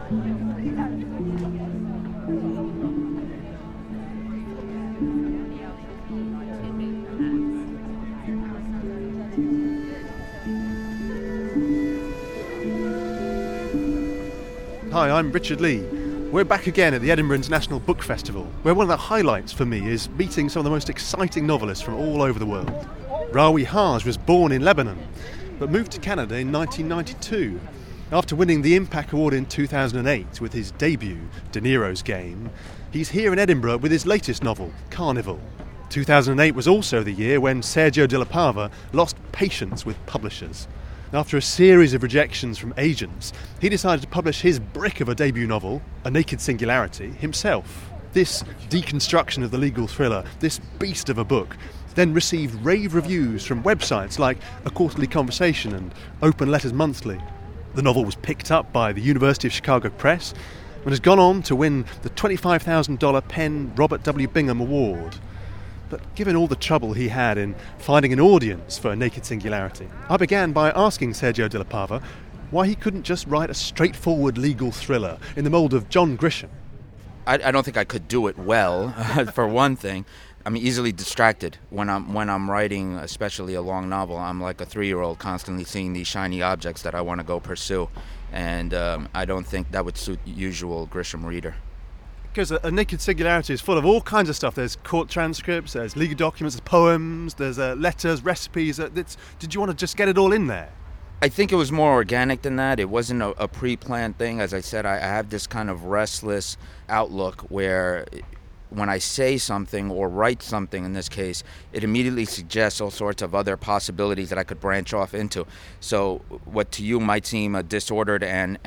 Hi, I'm Richard Lee. We're back again at the Edinburgh International Book Festival, where one of the highlights for me is meeting some of the most exciting novelists from all over the world. Rawi Haj was born in Lebanon, but moved to Canada in 1992. After winning the Impact Award in 2008 with his debut, De Niro's Game, he's here in Edinburgh with his latest novel, Carnival. 2008 was also the year when Sergio de la Pava lost patience with publishers. After a series of rejections from agents, he decided to publish his brick of a debut novel, A Naked Singularity, himself. This deconstruction of the legal thriller, this beast of a book, then received rave reviews from websites like A Quarterly Conversation and Open Letters Monthly. The novel was picked up by the University of Chicago Press and has gone on to win the $25,000 Penn Robert W. Bingham Award. But given all the trouble he had in finding an audience for A Naked Singularity, I began by asking Sergio de la Pava why he couldn't just write a straightforward legal thriller in the mould of John Grisham. I don't think I could do it well, for one thing. I'm easily distracted when I'm writing, especially a long novel. I'm like a 3-year-old constantly seeing these shiny objects that I want to go pursue. And I don't think that would suit the usual Grisham reader. Because A Naked Singularity is full of all kinds of stuff. There's court transcripts, there's legal documents, there's poems, there's letters, recipes. Did you want to just get it all in there? I think it was more organic than that. It wasn't a pre-planned thing. As I said, I have this kind of restless outlook where when I say something or write something in this case, it immediately suggests all sorts of other possibilities that I could branch off into. So what to you might seem a disordered and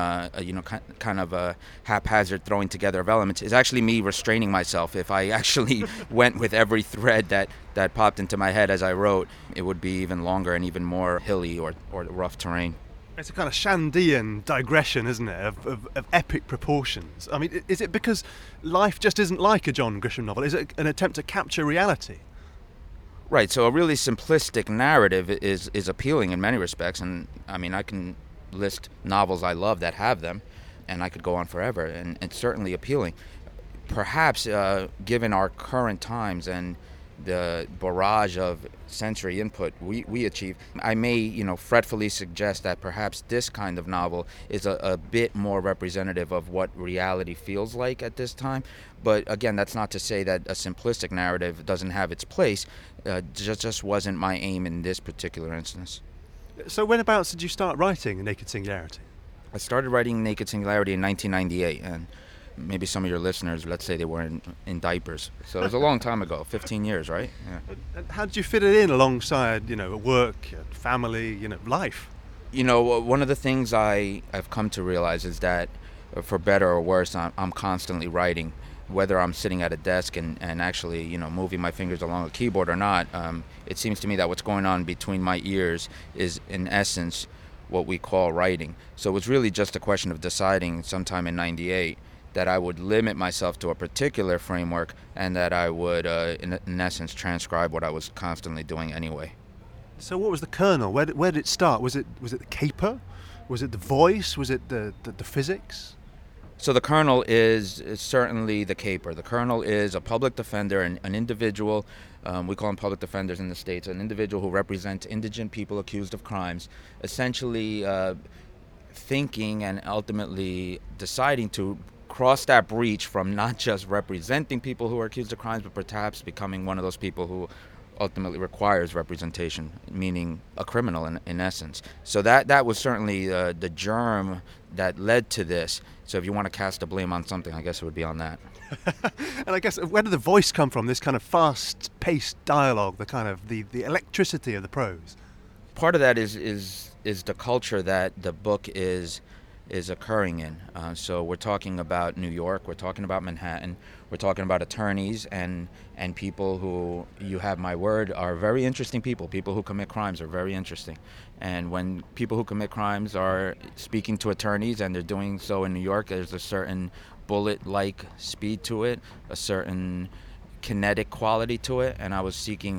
kind of a haphazard throwing together of elements is actually me restraining myself. If I actually went with every thread that popped into my head as I wrote, it would be even longer and even more hilly or rough terrain. It's a kind of Shandean digression, isn't it, of epic proportions. I mean, is it because life just isn't like a John Grisham novel? Is it an attempt to capture reality? Right, so a really simplistic narrative is appealing in many respects, and I mean, I can list novels I love that have them, and I could go on forever, and it's certainly appealing. Perhaps, given our current times and the barrage of sensory input we achieve, I may, fretfully suggest that perhaps this kind of novel is a bit more representative of what reality feels like at this time. But again, that's not to say that a simplistic narrative doesn't have its place. Just wasn't my aim in this particular instance. So whenabouts did you start writing Naked Singularity? I started writing Naked Singularity in 1998, and maybe some of your listeners, let's say they were in diapers. So it was a long time ago, 15 years, right? Yeah. And how did you fit it in alongside, work, family, life? One of the things I've come to realize is that, for better or worse, I'm constantly writing. Whether I'm sitting at a desk and actually, moving my fingers along a keyboard or not, it seems to me that what's going on between my ears is, in essence, what we call writing. So it was really just a question of deciding sometime in 98 that I would limit myself to a particular framework and that I would, in essence, transcribe what I was constantly doing anyway. So what was the kernel? Where did it start? Was it the caper? Was it the voice? Was it the physics? So the kernel is certainly the caper. The kernel is a public defender, an individual, we call them public defenders in the States, an individual who represents indigent people accused of crimes, essentially thinking and ultimately deciding to cross that breach from not just representing people who are accused of crimes, but perhaps becoming one of those people who ultimately requires representation, meaning a criminal in essence. So that was certainly the germ that led to this. So if you want to cast the blame on something, I guess it would be on that. And I guess, where did the voice come from, this kind of fast-paced dialogue, the kind of the electricity of the prose? Part of that is the culture that the book is occurring in. So we're talking about New York, we're talking about Manhattan, we're talking about attorneys and people who, you have my word, are very interesting people. People who commit crimes are very interesting. And when people who commit crimes are speaking to attorneys and they're doing so in New York, there's a certain bullet-like speed to it, a certain kinetic quality to it, and I was seeking,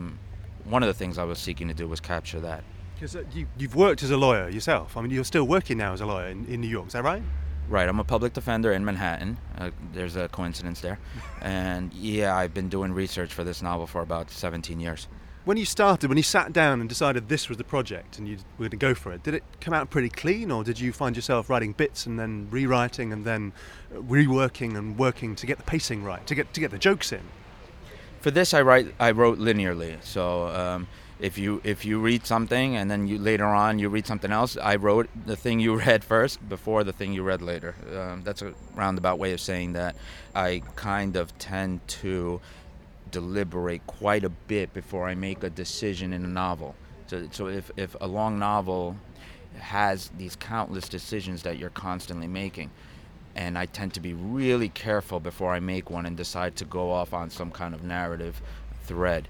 one of the things I was seeking to do was capture that. Because you've worked as a lawyer yourself. I mean, you're still working now as a lawyer in New York, is that right? Right, I'm a public defender in Manhattan. There's a coincidence there. And yeah, I've been doing research for this novel for about 17 years. When you sat down and decided this was the project and you were going to go for it, did it come out pretty clean, or did you find yourself writing bits and then rewriting and then reworking and working to get the pacing right, to get the jokes in? For this, I wrote linearly. So if you read something and then later on you read something else, I wrote the thing you read first before the thing you read later. That's a roundabout way of saying that I kind of tend to deliberate quite a bit before I make a decision in a novel. So if a long novel has these countless decisions that you're constantly making, and I tend to be really careful before I make one and decide to go off on some kind of narrative thread.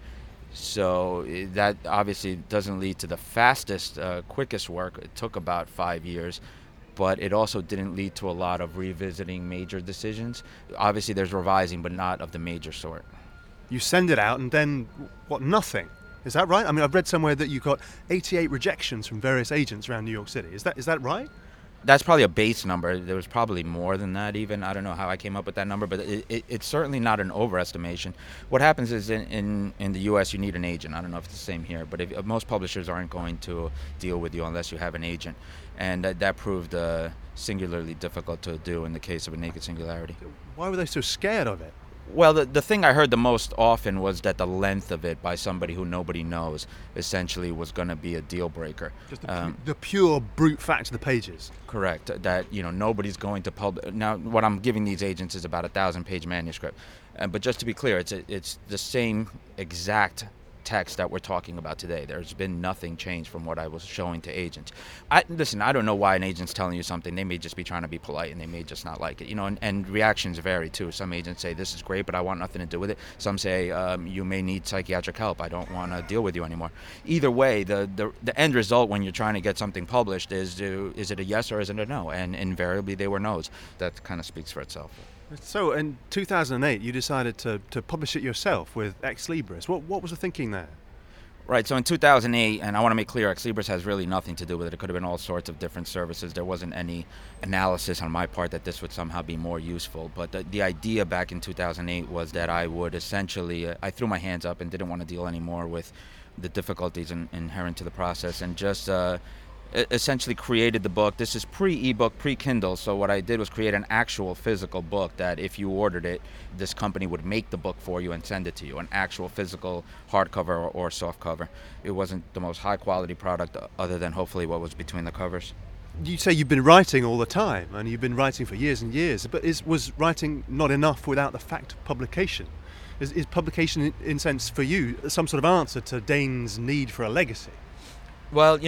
So that obviously doesn't lead to the fastest, quickest work. It took about 5 years, but it also didn't lead to a lot of revisiting major decisions. Obviously there's revising, but not of the major sort. You send it out and then, nothing? Is that right? I mean, I've read somewhere that you got 88 rejections from various agents around New York City. Is that right? That's probably a base number. There was probably more than that even. I don't know how I came up with that number, but it's certainly not an overestimation. What happens is in the U.S. you need an agent. I don't know if it's the same here, but most publishers aren't going to deal with you unless you have an agent. And that proved singularly difficult to do in the case of A Naked Singularity. Why were they so scared of it? Well, the thing I heard the most often was that the length of it by somebody who nobody knows essentially was going to be a deal breaker. Just the pure brute fact of the pages. Correct. That nobody's going to publish. Now, what I'm giving these agents is about 1,000-page manuscript, but just to be clear, it's the same exact text that we're talking about today. There's been nothing changed from what I was showing to agents. I don't know why an agent's telling you something. They may just be trying to be polite and they may just not like it. And reactions vary too. Some agents say, this is great, but I want nothing to do with it. Some say, you may need psychiatric help. I don't want to deal with you anymore. Either way, the end result when you're trying to get something published is it a yes or is it a no? And invariably they were no's. That kind of speaks for itself. So in 2008, you decided to publish it yourself with Ex Libris. What was the thinking there? Right, so in 2008, and I want to make clear, Ex Libris has really nothing to do with it. It could have been all sorts of different services. There wasn't any analysis on my part that this would somehow be more useful. But the idea back in 2008 was that I would essentially, I threw my hands up and didn't want to deal anymore with the difficulties inherent to the process and just essentially created the book. This is pre-ebook, pre-Kindle, so what I did was create an actual physical book that if you ordered it, this company would make the book for you and send it to you, an actual physical hardcover or soft cover. It wasn't the most high-quality product other than hopefully what was between the covers. You say you've been writing all the time, and you've been writing for years and years, but was writing not enough without the fact of publication? Is publication, in sense, for you, some sort of answer to Dane's need for a legacy? Well,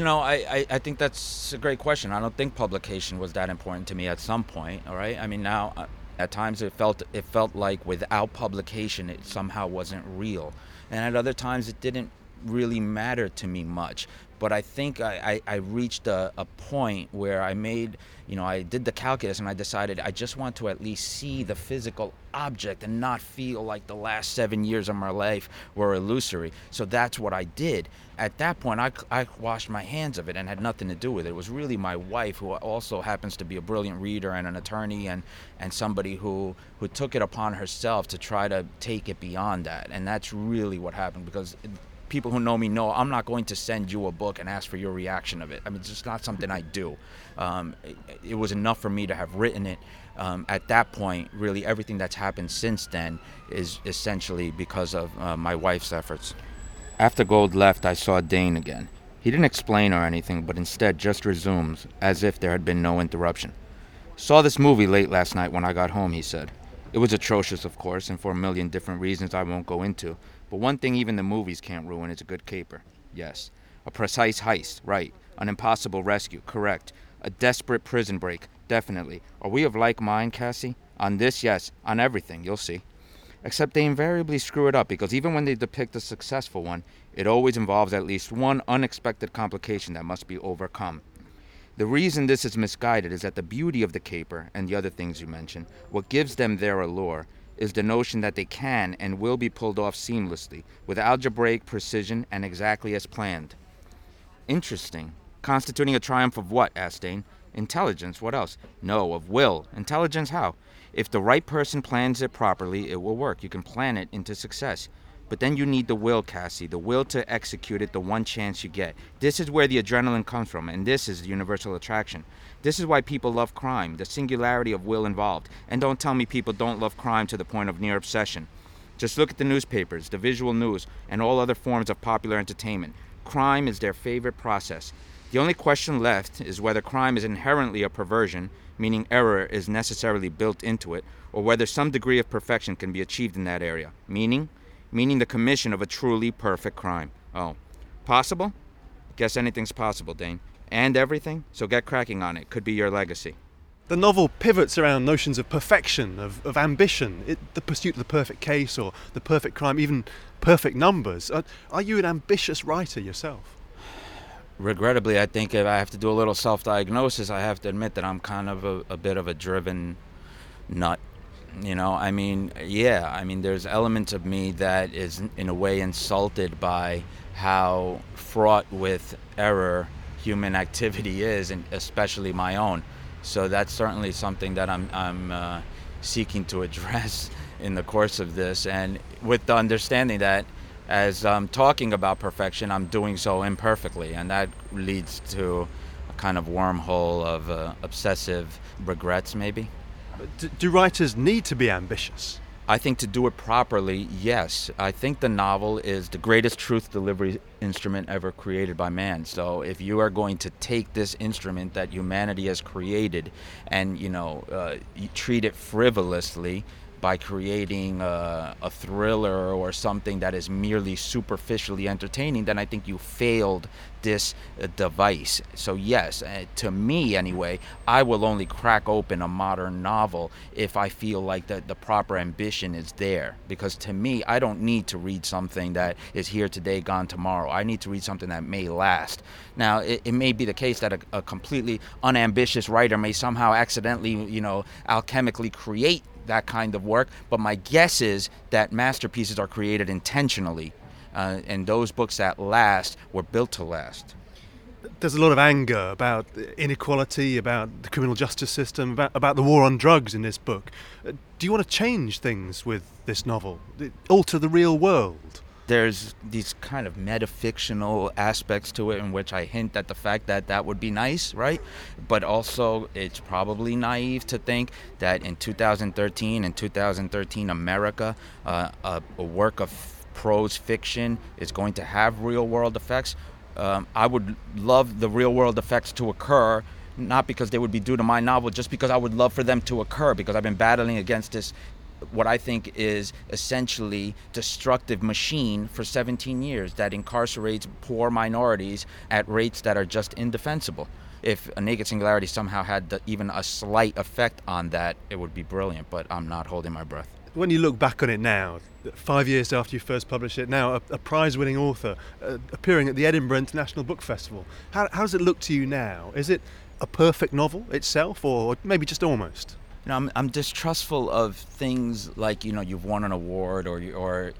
I think that's a great question. I don't think publication was that important to me at some point, all right? I mean, now, at times it felt like without publication it somehow wasn't real. And at other times it didn't really matter to me much. But I think I reached a point where I made, I did the calculus and I decided I just want to at least see the physical object and not feel like the last 7 years of my life were illusory. So that's what I did. At that point, I washed my hands of it and had nothing to do with it. It was really my wife, who also happens to be a brilliant reader and an attorney and somebody who took it upon herself to try to take it beyond that. And that's really what happened, because people who know me know I'm not going to send you a book and ask for your reaction of it. I mean, it's just not something I do. It was enough for me to have written it. At that point, really everything that's happened since then is essentially because of my wife's efforts. After Gold left, I saw Dane again. He didn't explain or anything, but instead just resumes, as if there had been no interruption. Saw this movie late last night when I got home, he said. It was atrocious, of course, and for a million different reasons I won't go into. But one thing even the movies can't ruin is a good caper. Yes. A precise heist, right. An impossible rescue, correct. A desperate prison break, definitely. Are we of like mind, Cassie? On this, yes. On everything, you'll see. Except they invariably screw it up, because even when they depict a successful one, it always involves at least one unexpected complication that must be overcome. The reason this is misguided is that the beauty of the caper, and the other things you mentioned, what gives them their allure, is the notion that they can and will be pulled off seamlessly, with algebraic precision and exactly as planned. Interesting. Constituting a triumph of what? Asked Dane. Intelligence, what else? No, of will. Intelligence, how? If the right person plans it properly, it will work. You can plan it into success. But then you need the will, Cassie, the will to execute it the one chance you get. This is where the adrenaline comes from, and this is the universal attraction. This is why people love crime, the singularity of will involved. And don't tell me people don't love crime to the point of near obsession. Just look at the newspapers, the visual news, and all other forms of popular entertainment. Crime is their favorite process. The only question left is whether crime is inherently a perversion, meaning error is necessarily built into it, or whether some degree of perfection can be achieved in that area, meaning the commission of a truly perfect crime. Oh, possible? Guess anything's possible, Dane. And everything? So get cracking on it. Could be your legacy. The novel pivots around notions of perfection, of ambition, the pursuit of the perfect case or the perfect crime, even perfect numbers. Are you an ambitious writer yourself? Regrettably, I think if I have to do a little self-diagnosis, I have to admit that I'm kind of a bit of a driven nut. There's elements of me that is in a way insulted by how fraught with error human activity is, and especially my own. So that's certainly something that I'm seeking to address in the course of this, and with the understanding that as I'm talking about perfection, I'm doing so imperfectly, and that leads to a kind of wormhole of obsessive regrets, maybe. Do writers need to be ambitious? I think to do it properly, yes. I think the novel is the greatest truth delivery instrument ever created by man. So if you are going to take this instrument that humanity has created and, you treat it frivolously by creating a thriller or something that is merely superficially entertaining, then I think you failed this device. So yes, to me anyway, I will only crack open a modern novel if I feel like the proper ambition is there. Because to me, I don't need to read something that is here today, gone tomorrow. I need to read something that may last. Now, it may be the case that a completely unambitious writer may somehow accidentally, alchemically create that kind of work, but my guess is that masterpieces are created intentionally, and those books that last were built to last. There's a lot of anger about inequality, about the criminal justice system, about the war on drugs in this book. Do you want to change things with this novel? Alter the real world? There's these kind of metafictional aspects to it in which I hint at the fact that would be nice, right? But also it's probably naive to think that in 2013 America, a work of prose fiction is going to have real world effects. I would love the real world effects to occur, not because they would be due to my novel, just because I would love for them to occur, because I've been battling against this what I think is essentially destructive machine for 17 years that incarcerates poor minorities at rates that are just indefensible. If A Naked Singularity somehow had even a slight effect on that, it would be brilliant, but I'm not holding my breath. When you look back on it now, 5 years after you first published it, now a prize-winning author appearing at the Edinburgh International Book Festival, how does it look to you now? Is it a perfect novel itself, or maybe just almost? I'm distrustful of things like, you've won an award or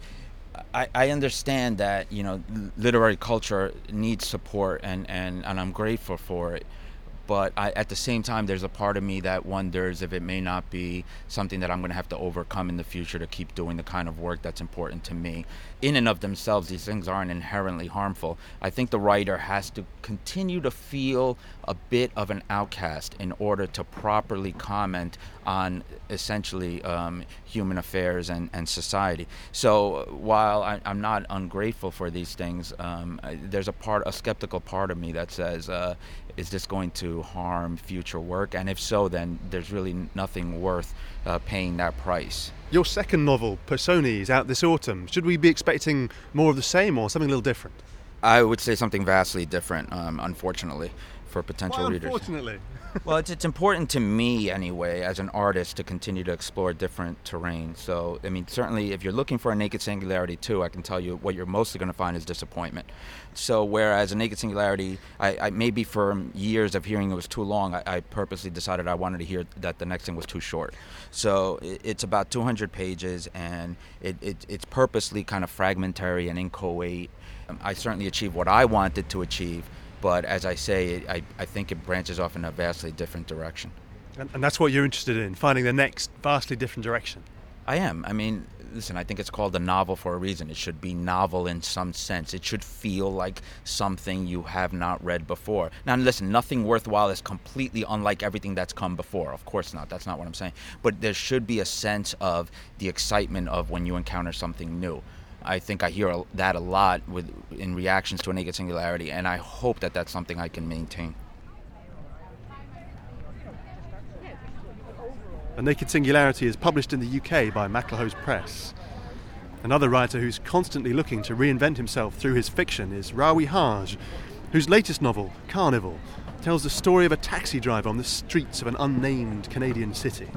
I understand that, literary culture needs support and I'm grateful for it. But at the same time, there's a part of me that wonders if it may not be something that I'm going to have to overcome in the future to keep doing the kind of work that's important to me. In and of themselves, these things aren't inherently harmful. I think the writer has to continue to feel a bit of an outcast in order to properly comment on essentially human affairs and society. So while I'm not ungrateful for these things, there's a skeptical part of me that says, is this going to harm future work? And if so, then there's really nothing worth paying that price. Your second novel, Personae, is out this autumn. Should we be expecting more of the same or something a little different? I would say something vastly different, unfortunately, for potential readers. Unfortunately? Well, it's important to me anyway, as an artist, to continue to explore different terrain. So, certainly if you're looking for A Naked Singularity 2, I can tell you what you're mostly going to find is disappointment. So whereas A Naked Singularity, I maybe for years of hearing it was too long, I purposely decided I wanted to hear that the next thing was too short. So it's about 200 pages, and it's purposely kind of fragmentary and inchoate. I certainly achieved what I wanted to achieve, But as I say, I think it branches off in a vastly different direction. And that's what you're interested in, finding the next vastly different direction. I am. I mean, listen, I think it's called a novel for a reason. It should be novel in some sense. It should feel like something you have not read before. Now, listen, nothing worthwhile is completely unlike everything that's come before. Of course not. That's not what I'm saying. But there should be a sense of the excitement of when you encounter something new. I think I hear that a lot in reactions to A Naked Singularity, and I hope that that's something I can maintain. A Naked Singularity is published in the UK by MacLehose Press. Another writer who's constantly looking to reinvent himself through his fiction is Rawi Haj, whose latest novel, Carnival, tells the story of a taxi driver on the streets of an unnamed Canadian city.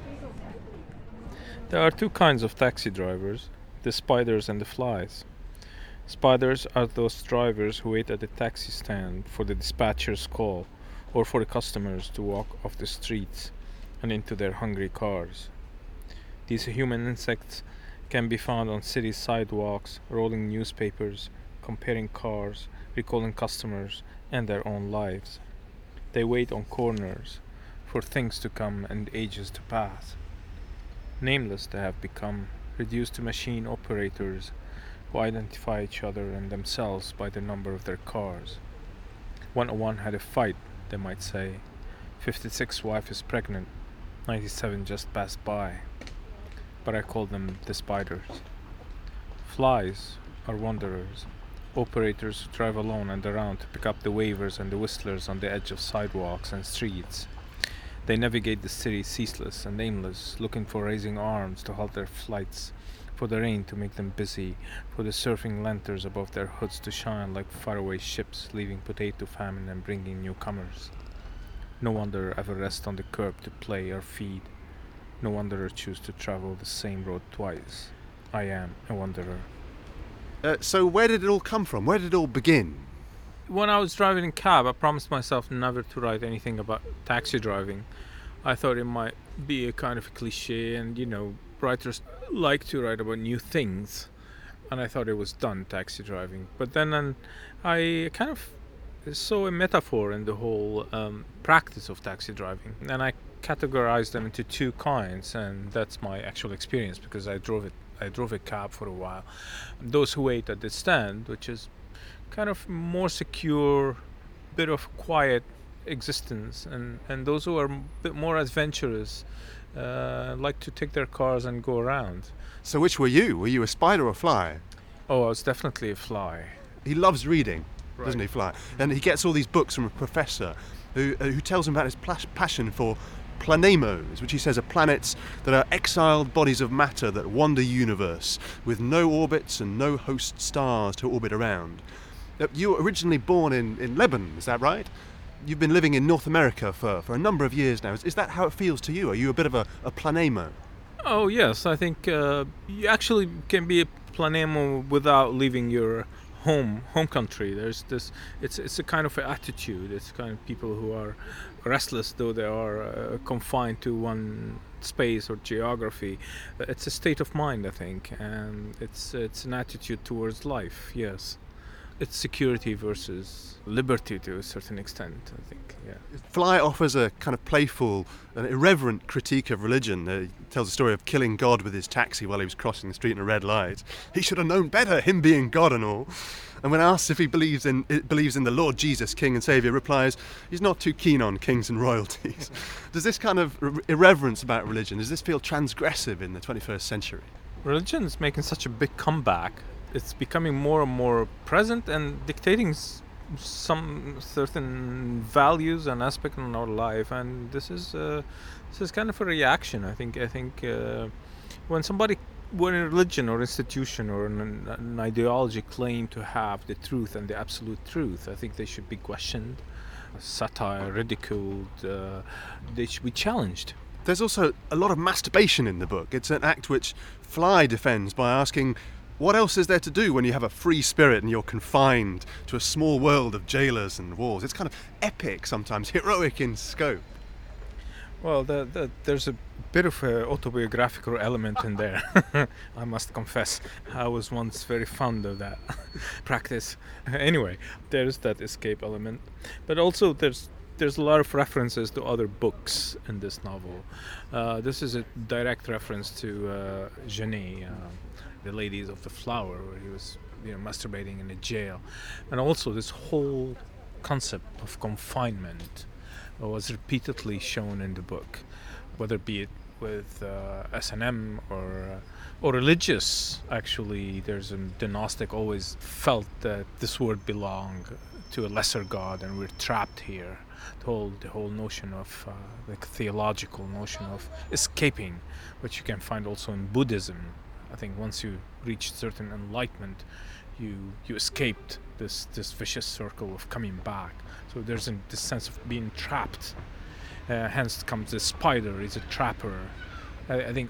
There are two kinds of taxi drivers, the spiders and the flies. Spiders are those drivers who wait at the taxi stand for the dispatcher's call or for the customers to walk off the streets and into their hungry cars. These human insects can be found on city sidewalks, rolling newspapers, comparing cars, recalling customers and their own lives. They wait on corners for things to come and ages to pass. Nameless they have become, reduced to machine operators who identify each other and themselves by the number of their cars. 101 had a fight, they might say. 56 wife is pregnant. 97 just passed by. But I call them the spiders. Flies are wanderers, operators who drive alone and around to pick up the wavers and the whistlers on the edge of sidewalks and streets. They navigate the city ceaseless and aimless, looking for raising arms to halt their flights, for the rain to make them busy, for the surfing lanterns above their hoods to shine like faraway ships, leaving potato famine and bringing newcomers. No wanderer ever rests on the curb to play or feed. No wanderer chooses to travel the same road twice. I am a wanderer. So where did it all come from? Where did it all begin? When I was driving in cab, I promised myself never to write anything about taxi driving. I thought it might be a kind of a cliche, and writers like to write about new things, and I thought it was done, taxi driving. But then I kind of saw a metaphor in the whole practice of taxi driving, and I categorized them into two kinds, and that's my actual experience because I drove a cab for a while. Those who wait at the stand, which is kind of more secure, bit of quiet existence, and those who are a bit more adventurous, like to take their cars and go around. So which were you? Were you a spider or a fly? Oh, I was definitely a fly. He loves reading, Right. doesn't he, Fly? And he gets all these books from a professor who tells him about his passion for planemos, which he says are planets that are exiled bodies of matter that wander universe with no orbits and no host stars to orbit around. You were originally born in Lebanon, is that right? You've been living in North America for a number of years now. Is that how it feels to you? Are you a bit of a planemo? Oh yes, I think you actually can be a planemo without leaving your home country. There's this. It's a kind of attitude. It's kind of people who are restless, though they are confined to one space or geography. It's a state of mind, I think, and it's an attitude towards life. Yes. It's security versus liberty to a certain extent, I think, yeah. Fly offers a kind of playful and irreverent critique of religion. He tells the story of killing God with his taxi while he was crossing the street in a red light. He should have known better, him being God and all. And when asked if he believes in the Lord Jesus, King and Saviour, replies he's not too keen on kings and royalties. Does this kind of irreverence about religion, does this feel transgressive in the 21st century? Religion is making such a big comeback. It's becoming more and more present and dictating some certain values and aspects in our life, and this is kind of a reaction. I think when a religion or institution or an ideology claim to have the truth and the absolute truth, I think they should be questioned, satire, ridiculed. They should be challenged. There's also a lot of masturbation in the book. It's an act which Fly defends by asking, what else is there to do when you have a free spirit and you're confined to a small world of jailers and walls? It's kind of epic sometimes, heroic in scope. Well, there's a bit of an autobiographical element in there. I must confess, I was once very fond of that practice. Anyway, there's that escape element, but also there's a lot of references to other books in this novel. This is a direct reference to Genet, the Ladies of the Flower, where he was masturbating in a jail, and also this whole concept of confinement was repeatedly shown in the book, whether be it with S&M or religious. Actually, the Gnostic always felt that this world belonged to a lesser god and we're trapped here. The whole notion of the theological notion of escaping, which you can find also in Buddhism. I think once you reach certain enlightenment, you escaped this vicious circle of coming back. So there's this sense of being trapped. Hence comes the spider. He's a trapper. I think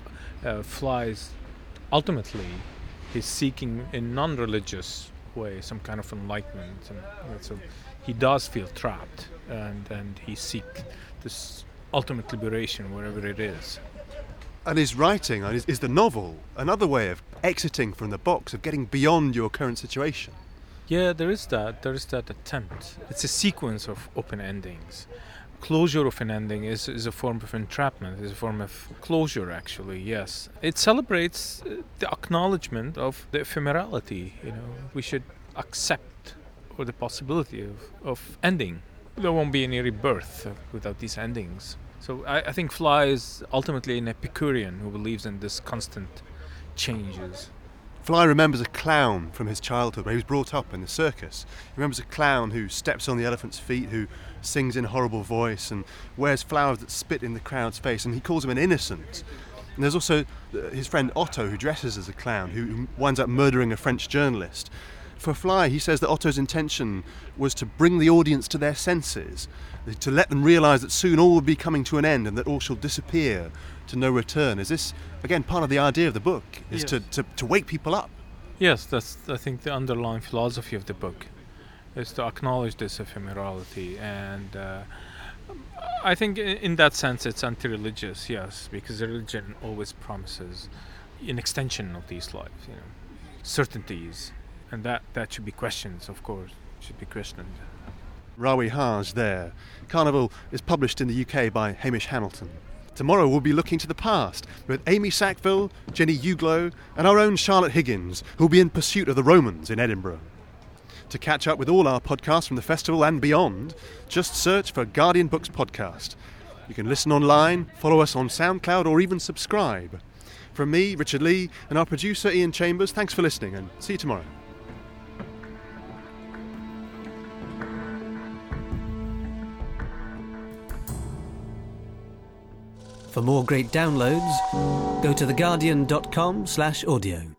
Flies ultimately is seeking in non-religious way some kind of enlightenment, and so he does feel trapped, and he seeks this ultimate liberation wherever it is. And his writing is the novel another way of exiting from the box, of getting beyond your current situation? Yeah, there is that attempt. It's a sequence of open endings. Closure of an ending is a form of entrapment, is a form of closure, actually, yes. It celebrates the acknowledgement of the ephemerality. We should accept or the possibility of ending. There won't be any rebirth without these endings. So I think Fly is ultimately an Epicurean who believes in this constant changes. Fly remembers a clown from his childhood where he was brought up in the circus. He remembers a clown who steps on the elephant's feet, who sings in a horrible voice and wears flowers that spit in the crowd's face, and he calls him an innocent. And there's also his friend Otto, who dresses as a clown, who winds up murdering a French journalist. For Fly, he says that Otto's intention was to bring the audience to their senses, to let them realise that soon all will be coming to an end and that all shall disappear to no return. Is this, again, part of the idea of the book, is yes. to wake people up? Yes, that's, I think, the underlying philosophy of the book, is to acknowledge this ephemerality. And I think in that sense it's anti-religious, yes, because religion always promises an extension of these lives, certainties. And that should be questioned, of course, should be questioned. Rawi Haj there. Carnival is published in the UK by Hamish Hamilton. Tomorrow we'll be looking to the past with Amy Sackville, Jenny Uglow and our own Charlotte Higgins, who'll be in pursuit of the Romans in Edinburgh. To catch up with all our podcasts from the festival and beyond, just search for Guardian Books Podcast. You can listen online, follow us on SoundCloud or even subscribe. From me, Richard Lee, and our producer Ian Chambers, thanks for listening and see you tomorrow. For more great downloads, go to theguardian.com/audio.